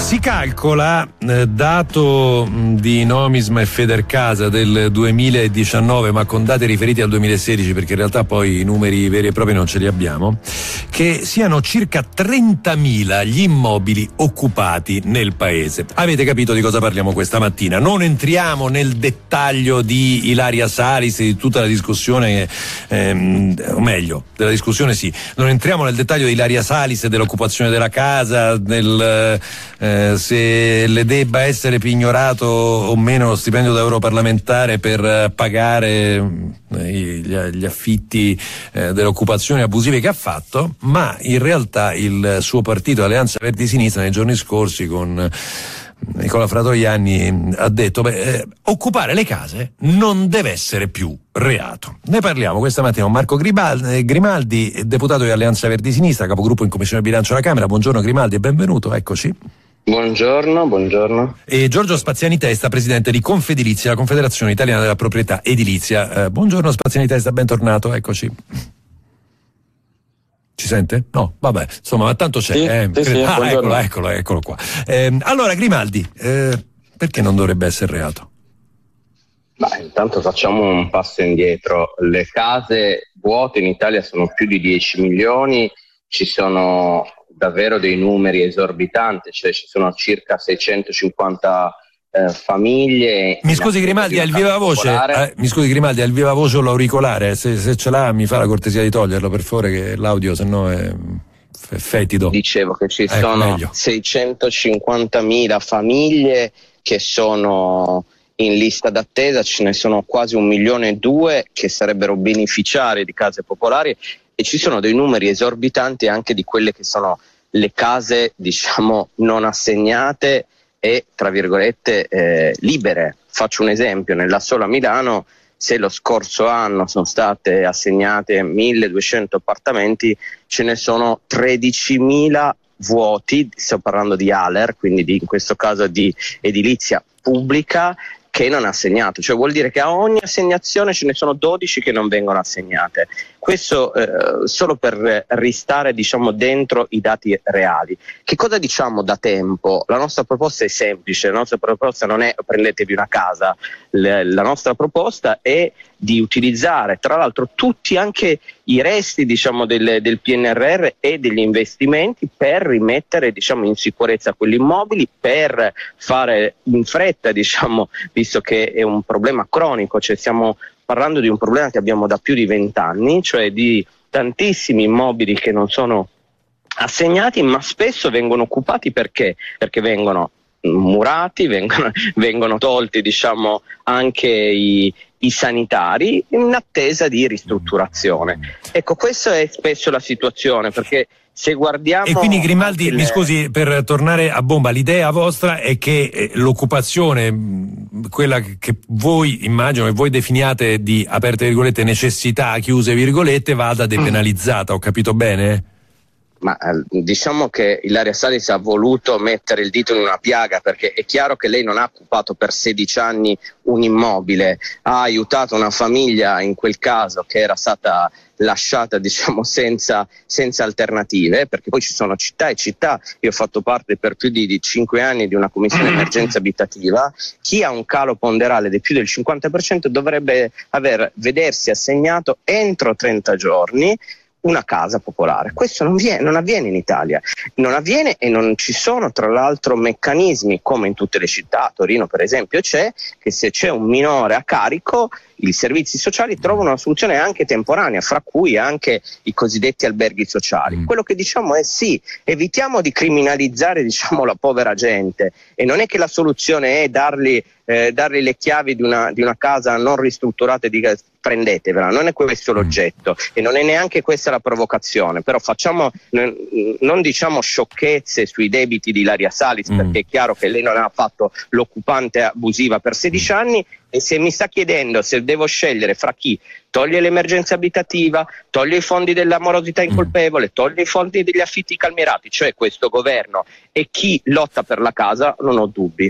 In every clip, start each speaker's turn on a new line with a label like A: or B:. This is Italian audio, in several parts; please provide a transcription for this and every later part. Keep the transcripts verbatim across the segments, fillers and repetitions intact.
A: Si calcola, eh, dato mh, di Nomisma e Federcasa del duemiladiciannove, ma con date riferite al duemilasedici, perché in realtà poi i numeri veri e propri non ce li abbiamo, che siano circa trentamila gli immobili occupati nel paese. Avete capito di cosa parliamo questa mattina? Non entriamo nel dettaglio di Ilaria Salis e di tutta la discussione, ehm, o meglio, della discussione sì, non entriamo nel dettaglio di Ilaria Salis e dell'occupazione della casa, del eh, se le debba essere pignorato o meno lo stipendio da europarlamentare per pagare gli, gli affitti eh, delle occupazioni abusive che ha fatto, ma in realtà il suo partito Alleanza Verdi Sinistra nei giorni scorsi con Nicola Fratoianni ha detto beh, eh, occupare le case non deve essere più reato. Ne parliamo questa mattina con Marco Grimaldi, Grimaldi deputato di Alleanza Verdi Sinistra, capogruppo in Commissione Bilancio alla Camera. Buongiorno Grimaldi e benvenuto, eccoci.
B: Buongiorno, buongiorno.
A: E Giorgio Spaziani Testa, presidente di Confedilizia, la Confederazione Italiana della Proprietà Edilizia. Eh, buongiorno Spaziani Testa, bentornato, eccoci. Ci sente? No, vabbè, insomma, ma tanto c'è.
B: Sì,
A: eh.
B: sì, sì,
A: ah, eccolo, eccolo, eccolo qua. Eh, allora, Grimaldi, eh, perché non dovrebbe essere reato?
B: Beh, intanto facciamo un passo indietro. Le case vuote in Italia sono più di dieci milioni, ci sono davvero dei numeri esorbitanti, cioè ci sono circa seicentocinquanta eh, famiglie.
A: Mi scusi Grimaldi, al viva voce, eh, mi scusi Grimaldi, al viva voce o l'auricolare, se, se ce l'ha mi fa la cortesia di toglierlo per favore, che l'audio se no è, è fetido.
B: Dicevo che ci
A: ecco,
B: sono
A: meglio.
B: seicentocinquantamila famiglie che sono in lista d'attesa, ce ne sono quasi un milione e due che sarebbero beneficiari di case popolari, e ci sono dei numeri esorbitanti anche di quelle che sono le case, diciamo, non assegnate e, tra virgolette, eh, libere. Faccio un esempio: nella sola Milano, se lo scorso anno sono state assegnate milleduecento appartamenti, ce ne sono tredicimila vuoti, sto parlando di A L E R, quindi di, in questo caso di edilizia pubblica, che non ha assegnato, cioè vuol dire che a ogni assegnazione ce ne sono dodici che non vengono assegnate. Questo eh, solo per ristare, diciamo, dentro i dati reali. Che cosa diciamo da tempo? La nostra proposta è semplice, la nostra proposta non è prendetevi una casa, Le, la nostra proposta è di utilizzare tra l'altro tutti anche i resti, diciamo, del, del P N R R e degli investimenti per rimettere, diciamo, in sicurezza quegli immobili, per fare in fretta, diciamo, visto che è un problema cronico, cioè stiamo parlando di un problema che abbiamo da più di vent'anni, cioè di tantissimi immobili che non sono assegnati, ma spesso vengono occupati perché? Perché vengono murati, vengono, vengono tolti, diciamo, anche i, i sanitari in attesa di ristrutturazione. Ecco, questa è spesso la situazione, perché se guardiamo...
A: E quindi Grimaldi,
B: le...
A: mi scusi, per tornare a bomba, l'idea vostra è che eh, l'occupazione, quella che voi, immagino, che voi definiate di, aperte virgolette, necessità, chiuse virgolette, vada depenalizzata, ho capito bene?
B: Ma diciamo che Ilaria Salis ha voluto mettere il dito in una piaga, perché è chiaro che lei non ha occupato per sedici anni un immobile, ha aiutato una famiglia in quel caso che era stata lasciata, diciamo, senza, senza alternative, perché poi ci sono città e città. Io ho fatto parte per più di, di cinque anni di una commissione emergenza abitativa. Chi ha un calo ponderale di più del cinquanta per cento dovrebbe aver, vedersi assegnato entro trenta giorni una casa popolare. Questo non, viene, non avviene in Italia, non avviene, e non ci sono tra l'altro meccanismi come in tutte le città. A Torino per esempio c'è, che se c'è un minore a carico i servizi sociali trovano una soluzione anche temporanea, fra cui anche i cosiddetti alberghi sociali. Mm. Quello che diciamo è sì, evitiamo di criminalizzare, diciamo, la povera gente, e non è che la soluzione è dargli, eh, dargli le chiavi di una, di una casa non ristrutturata e dica prendetevela, non è questo l'oggetto e non è neanche questa la provocazione. Però facciamo, non, non diciamo sciocchezze sui debiti di Ilaria Salis, mm. perché è chiaro che lei non ha fatto l'occupante abusiva per sedici mm. anni, e se mi sta chiedendo se devo scegliere fra chi toglie l'emergenza abitativa, toglie i fondi della morosità incolpevole, toglie i fondi degli affitti calmierati, cioè questo governo, e chi lotta per la casa, non ho dubbi.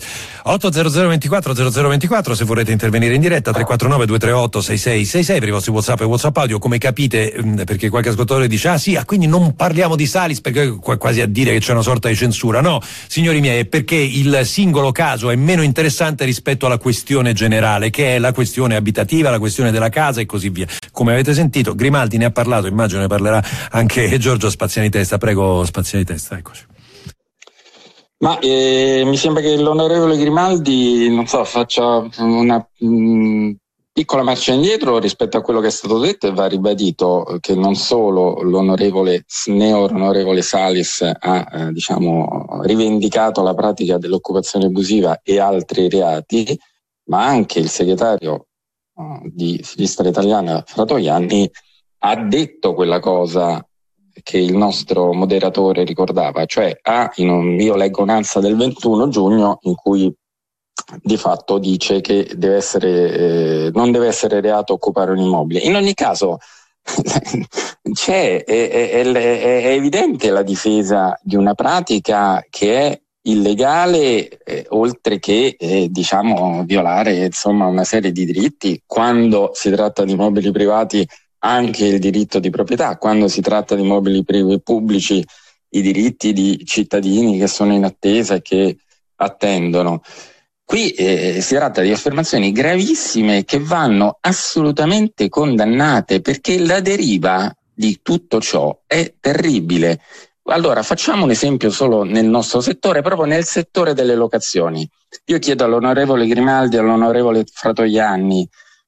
A: otto zero zero ventiquattro zero zero ventiquattro se vorrete intervenire in diretta, tre quattro nove due tre otto sei sei sei sei per i vostri WhatsApp e WhatsApp audio. Come capite, perché qualche ascoltatore dice ah sì, ah, quindi non parliamo di Salis, perché quasi a dire che c'è una sorta di censura. No, signori miei, è perché il singolo caso è meno interessante rispetto alla questione generale, che è la questione abitativa, la questione della casa e così via. Come avete sentito, Grimaldi ne ha parlato, immagino ne parlerà anche Giorgio Spaziani Testa. Prego, Spaziani Testa, eccoci.
C: Ma eh, mi sembra che l'onorevole Grimaldi, non so, faccia una mh, piccola marcia indietro rispetto a quello che è stato detto, e va ribadito che non solo l'onorevole neo-onorevole Salis ha eh, diciamo rivendicato la pratica dell'occupazione abusiva e altri reati, ma anche il segretario uh, di Sinistra Italiana Fratoianni ha detto quella cosa che il nostro moderatore ricordava, cioè ah, in un, io leggo un'alza del ventuno giugno in cui di fatto dice che deve essere eh, non deve essere reato occupare un immobile. In ogni caso c'è è, è, è, è evidente la difesa di una pratica che è illegale, eh, oltre che eh, diciamo violare insomma una serie di diritti. Quando si tratta di immobili privati, anche il diritto di proprietà; quando si tratta di immobili privi pubblici, i diritti di cittadini che sono in attesa e che attendono. Qui eh, si tratta di affermazioni gravissime che vanno assolutamente condannate, perché la deriva di tutto ciò è terribile. Allora, facciamo un esempio solo nel nostro settore, proprio nel settore delle locazioni. Io chiedo all'onorevole Grimaldi e all'onorevole Fratoianni,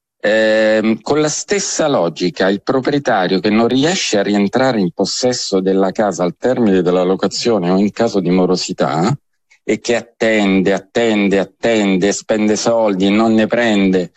C: Eh, con la stessa logica, il proprietario che non riesce a rientrare in possesso della casa al termine della locazione o in caso di morosità, e che attende, attende, attende, spende soldi e non ne prende,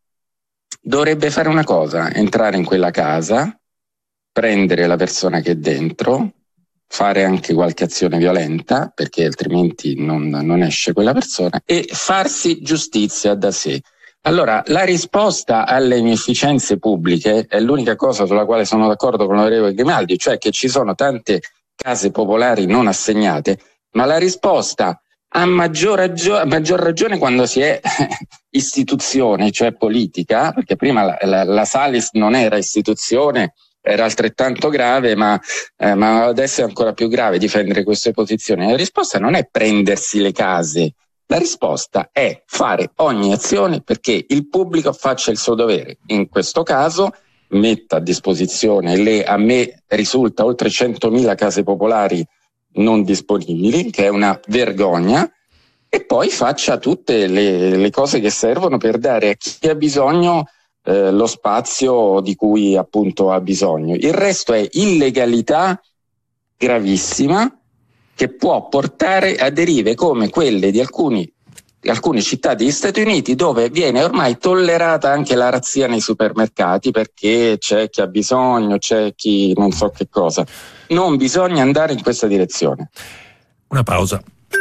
C: dovrebbe fare una cosa: entrare in quella casa, prendere la persona che è dentro, fare anche qualche azione violenta, perché altrimenti non, non esce quella persona, e farsi giustizia da sé. Allora, la risposta alle inefficienze pubbliche è l'unica cosa sulla quale sono d'accordo con l'onorevole Grimaldi, cioè che ci sono tante case popolari non assegnate, ma la risposta a maggior, raggio- a maggior ragione quando si è istituzione, cioè politica, perché prima la, la, la Salis non era istituzione, era altrettanto grave, ma, eh, ma adesso è ancora più grave difendere queste posizioni. La risposta non è prendersi le case. La risposta è fare ogni azione perché il pubblico faccia il suo dovere. In questo caso metta a disposizione le, a me risulta, oltre centomila case popolari non disponibili, che è una vergogna, e poi faccia tutte le, le cose che servono per dare a chi ha bisogno eh, lo spazio di cui appunto ha bisogno. Il resto è illegalità gravissima, che può portare a derive come quelle di alcuni, alcune città degli Stati Uniti, dove viene ormai tollerata anche la razzia nei supermercati perché c'è chi ha bisogno, c'è chi non so che cosa. Non bisogna andare in questa direzione.
A: Una pausa.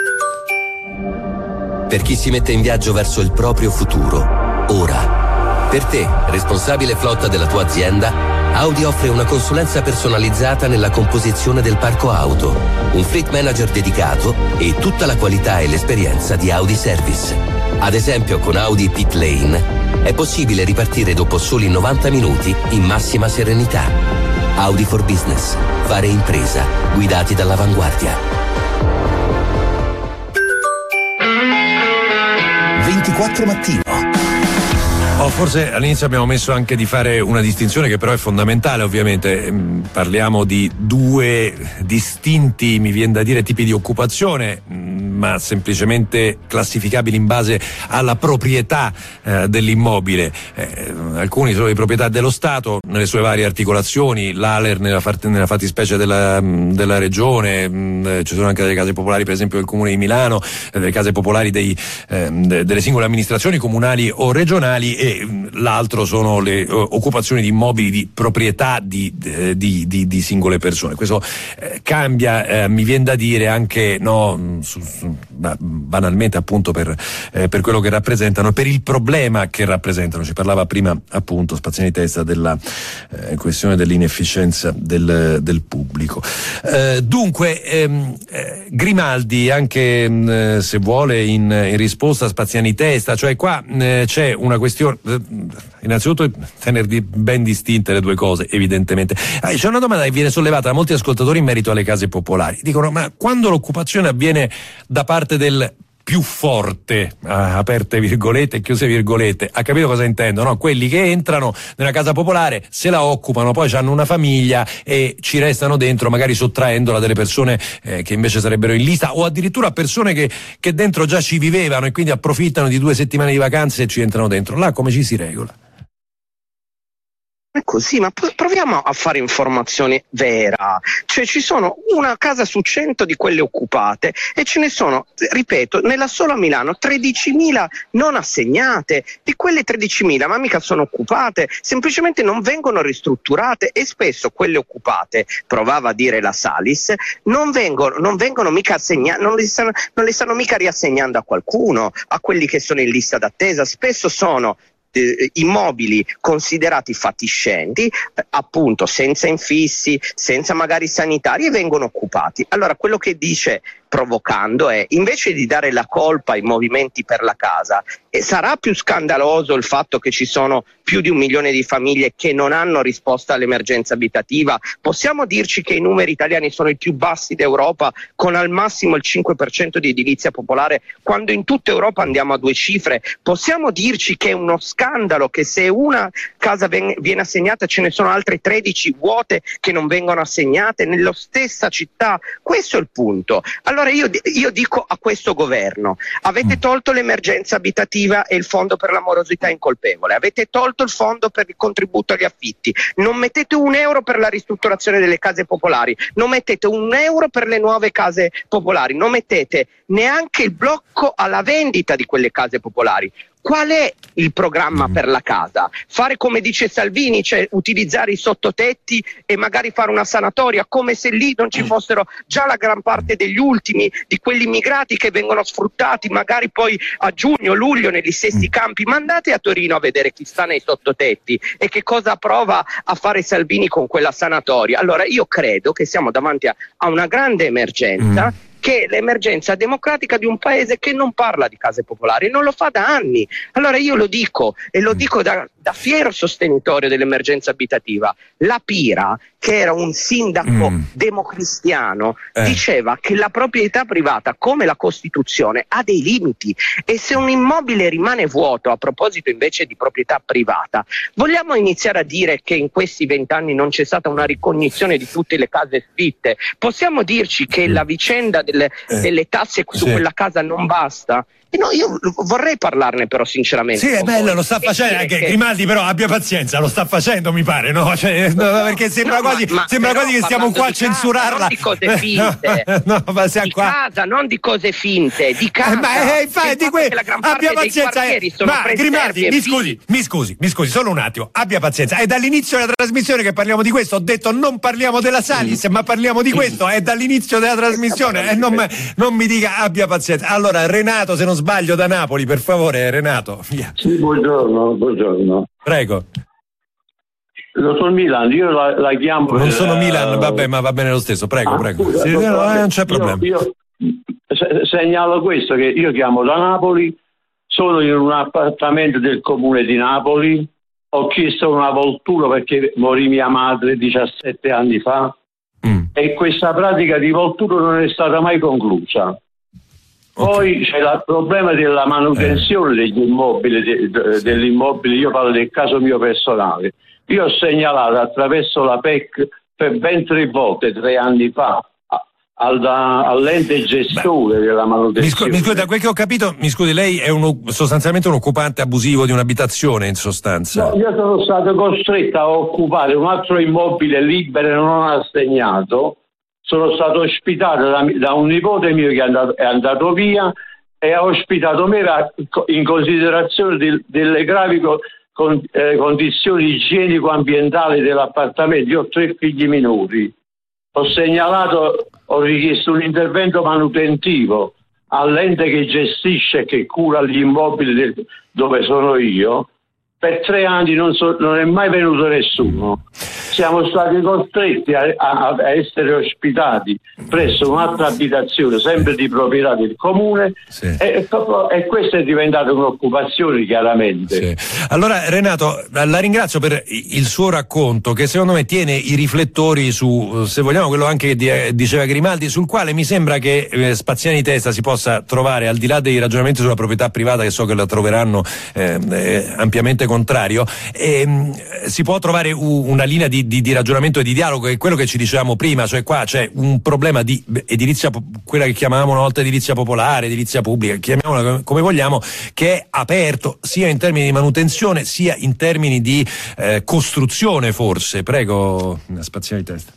D: Per chi si mette in viaggio verso il proprio futuro, ora. Per te, responsabile flotta della tua azienda, Audi offre una consulenza personalizzata nella composizione del parco auto, un fleet manager dedicato e tutta la qualità e l'esperienza di Audi Service. Ad esempio, con Audi Pit Lane è possibile ripartire dopo soli novanta minuti in massima serenità. Audi for Business. Fare impresa. Guidati dall'avanguardia.
E: ventiquattro mattino.
A: Oh, forse all'inizio abbiamo messo anche di fare una distinzione che però è fondamentale, ovviamente. Parliamo di due distinti, mi viene da dire, tipi di occupazione, ma semplicemente classificabili in base alla proprietà eh, dell'immobile. Eh, alcuni sono di proprietà dello Stato nelle sue varie articolazioni, l'A L E R nella, fart- nella fattispecie della, della regione, mh, ci sono anche delle case popolari per esempio del Comune di Milano, eh, delle case popolari dei, eh, de- delle singole amministrazioni comunali o regionali, e l'altro sono le uh, occupazioni di immobili di proprietà di, di, di, di singole persone. Questo eh, cambia, eh, mi viene da dire, anche no, su, su, banalmente appunto per, eh, per quello che rappresentano, per il problema che rappresentano. Ci parlava prima appunto Spaziani Testa della eh, questione dell'inefficienza del, del pubblico. Eh, dunque ehm, eh, Grimaldi, anche mh, se vuole in, in risposta a Spaziani Testa, cioè qua eh, c'è una questione, eh, innanzitutto tenere di, ben distinte le due cose, evidentemente. Ah, c'è una domanda che viene sollevata da molti ascoltatori in merito alle case popolari. Dicono: ma quando l'occupazione avviene da parte del più forte, ah, aperte virgolette e chiuse virgolette, ha capito cosa intendo, no? Quelli che entrano nella casa popolare, se la occupano, poi hanno una famiglia e ci restano dentro, magari sottraendola delle persone eh, che invece sarebbero in lista, o addirittura persone che, che dentro già ci vivevano e quindi approfittano di due settimane di vacanze e ci entrano dentro. Là come ci si regola?
B: È così, ma proviamo a fare informazione vera. Cioè ci sono una casa su cento di quelle occupate e ce ne sono, ripeto, nella sola Milano tredicimila non assegnate. Di quelle tredicimila, ma mica sono occupate, semplicemente non vengono ristrutturate, e spesso quelle occupate, provava a dire la Salis, non vengono, non vengono mica assegnate, non le stanno, non le stanno mica riassegnando a qualcuno, a quelli che sono in lista d'attesa. Spesso sono Eh, immobili considerati fatiscenti, eh, appunto senza infissi, senza magari sanitari, e vengono occupati. Allora quello che dice, provocando, è: invece di dare la colpa ai movimenti per la casa, e sarà più scandaloso il fatto che ci sono più di un milione di famiglie che non hanno risposta all'emergenza abitativa, possiamo dirci che i numeri italiani sono i più bassi d'Europa, con al massimo il cinque per cento di edilizia popolare, quando in tutta Europa andiamo a due cifre. Possiamo dirci che è uno scandalo che se una casa viene assegnata ce ne sono altre tredici vuote che non vengono assegnate nella stessa città. Questo è il punto. Allora io, io dico a questo governo: avete tolto l'emergenza abitativa e il fondo per la morosità incolpevole, avete tolto il fondo per il contributo agli affitti, non mettete un euro per la ristrutturazione delle case popolari, non mettete un euro per le nuove case popolari, non mettete neanche il blocco alla vendita di quelle case popolari. Qual è il programma per la casa? Fare come dice Salvini, cioè utilizzare i sottotetti e magari fare una sanatoria, come se lì non ci fossero già la gran parte degli ultimi, di quelli immigrati che vengono sfruttati magari poi a giugno, luglio negli stessi campi. Ma andate a Torino a vedere chi sta nei sottotetti e che cosa prova a fare Salvini con quella sanatoria. Allora io credo che siamo davanti a, a una grande emergenza, mm. che è l'emergenza democratica di un paese che non parla di case popolari, non lo fa da anni. Allora io lo dico, e lo dico da, da fiero sostenitore dell'emergenza abitativa: la Pira, che era un sindaco mm. democristiano, eh. diceva che la proprietà privata, come la Costituzione, ha dei limiti, e se un immobile rimane vuoto, a proposito invece di proprietà privata, vogliamo iniziare a dire che in questi vent'anni non c'è stata una ricognizione di tutte le case sfitte? Possiamo dirci che la vicenda delle, eh. delle tasse su sì. quella casa non basta? E no, io vorrei parlarne però sinceramente.
A: Sì, è bello, lo sta facendo anche che... Grimaldi, però abbia pazienza, lo sta facendo, mi pare, no? Cioè, no, perché sembra no, quasi, ma, ma sembra quasi che stiamo qua a censurarla.
B: Non di cose finte.
A: no, ma siamo
B: di
A: qua.
B: casa, non di cose finte, di casa.
A: Eh, ma eh, infatti, di que... abbia pazienza. Eh. Ma Grimaldi, mi scusi, mi scusi, mi scusi, solo un attimo, abbia pazienza. È dall'inizio della trasmissione che parliamo di questo. Ho detto non parliamo della Salis, mm. ma parliamo di questo. È dall'inizio della trasmissione. E eh, non, non mi dica abbia pazienza. Allora, Renato, se non sbaglio, da Napoli, per favore, Renato. Via.
F: Sì, buongiorno, buongiorno.
A: Prego.
F: Dottor Milan, io la, la chiamo.
A: Non
F: per,
A: sono Milan,
F: uh,
A: vabbè, ma va bene lo stesso. Prego,
F: ah,
A: prego.
F: Scusa,
A: sì,
F: dottor,
A: no, non c'è
F: io,
A: problema.
F: Io segnalo questo, che io chiamo da Napoli, sono in un appartamento del comune di Napoli, ho chiesto una voltura perché morì mia madre diciassette anni fa mm. e questa pratica di voltura non è stata mai conclusa. Poi okay. c'è il problema della manutenzione eh. degli immobili, de, de, dell'immobile, io parlo del caso mio personale. Io ho segnalato attraverso la P E C per ben tre volte, tre anni fa, al, all'ente gestore Beh, della manutenzione.
A: Mi scusi, da quel che ho capito, mi scusi, lei è uno, sostanzialmente un occupante abusivo di un'abitazione, in sostanza.
F: No, io sono stato costretto a occupare un altro immobile libero e non assegnato. Sono stato ospitato da, da un nipote mio che è andato, è andato via e ha ospitato me in considerazione di, delle gravi co, con, eh, condizioni igienico-ambientali dell'appartamento. Io ho tre figli minori. Ho segnalato, ho richiesto un intervento manutentivo all'ente che gestisce e che cura gli immobili del, dove sono io, per tre anni non, so, non è mai venuto nessuno. Siamo stati costretti a, a, a essere ospitati presso un'altra abitazione, sempre di proprietà del comune, sì. e, e questa è diventata un'occupazione, chiaramente.
A: Sì. Allora Renato, la ringrazio per il suo racconto, che secondo me tiene i riflettori su, se vogliamo, quello anche che diceva Grimaldi, sul quale mi sembra che eh, Spaziani Testa si possa trovare, al di là dei ragionamenti sulla proprietà privata, che so che la troveranno eh, eh, ampiamente contrario, eh, si può trovare u- una linea di Di, di ragionamento e di dialogo, che è quello che ci dicevamo prima, cioè qua c'è un problema di edilizia, quella che chiamavamo una volta edilizia popolare, edilizia pubblica, chiamiamola come vogliamo, che è aperto sia in termini di manutenzione sia in termini di eh, costruzione, forse. Prego, Spaziani Testa.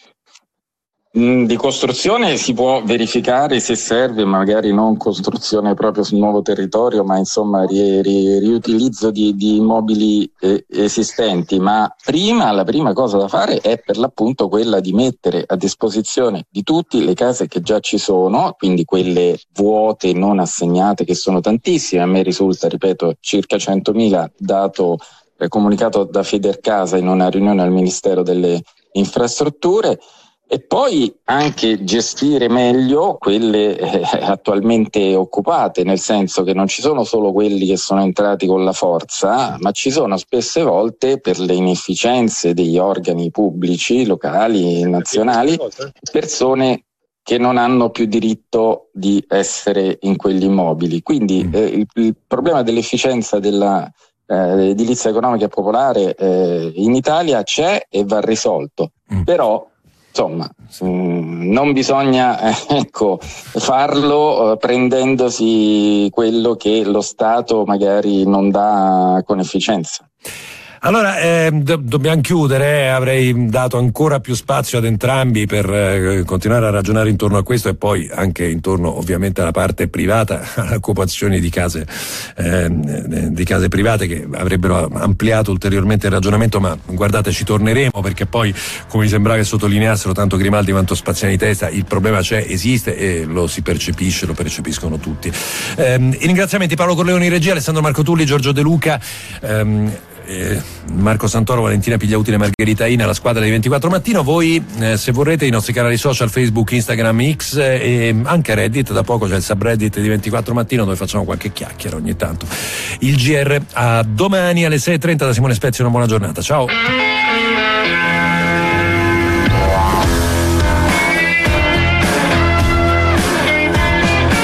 C: Di costruzione si può verificare se serve, magari non costruzione proprio sul nuovo territorio, ma insomma ri, ri, riutilizzo di, di immobili eh, esistenti. Ma prima, la prima cosa da fare è per l'appunto quella di mettere a disposizione di tutti le case che già ci sono, quindi quelle vuote, non assegnate, che sono tantissime. A me risulta, ripeto, circa centomila, dato eh, comunicato da Federcasa in una riunione al Ministero delle Infrastrutture. E poi anche gestire meglio quelle eh, attualmente occupate, nel senso che non ci sono solo quelli che sono entrati con la forza, ma ci sono spesse volte, per le inefficienze degli organi pubblici, locali e nazionali, persone che non hanno più diritto di essere in quegli immobili. Quindi eh, il, il problema dell'efficienza della eh, edilizia economica popolare eh, in Italia c'è e va risolto, mm. però insomma, mh, non bisogna eh, ecco, farlo eh, prendendosi quello che lo Stato magari non dà con efficienza.
A: Allora, eh, do- dobbiamo chiudere, avrei dato ancora più spazio ad entrambi per eh, continuare a ragionare intorno a questo, e poi anche intorno ovviamente alla parte privata, all'occupazione di case, eh, di case private, che avrebbero ampliato ulteriormente il ragionamento, ma guardate, ci torneremo, perché poi, come mi sembrava che sottolineassero tanto Grimaldi quanto Spaziani Testa, il problema c'è, esiste e lo si percepisce, lo percepiscono tutti. Eh, I ringraziamenti: Paolo Corleone in regia, Alessandro Marco Tulli, Giorgio De Luca, ehm, Eh, Marco Santoro, Valentina Pigliautile, Margherita Ina, la squadra di ventiquattro Mattino. Voi eh, se vorrete i nostri canali social, Facebook, Instagram, X e eh, anche Reddit, da poco c'è il subreddit di ventiquattro Mattino dove facciamo qualche chiacchiera ogni tanto. Il G R a domani alle sei e trenta da Simone Spezia, una buona giornata, ciao.